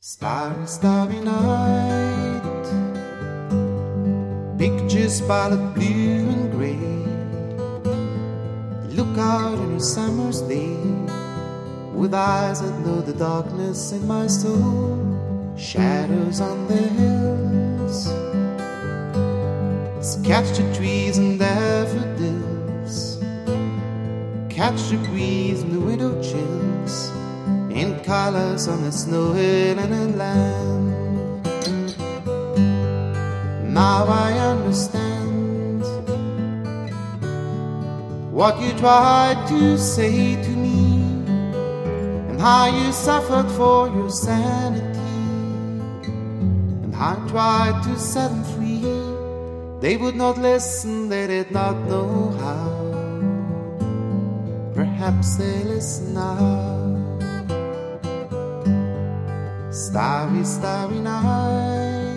Starry, starry night, pictures violet, blue and gray. Look out on a summer's day with eyes that know the darkness in my soul. Shadows on the hills, catch the trees and daffodils, catch the breeze and the window chills, in colors on the snow hill and the land. Now I understand what you tried to say to me, and how you suffered for your sanity, and I tried to set them free. They would not listen, they did not know how. Perhaps they listen now. Starry, starry night,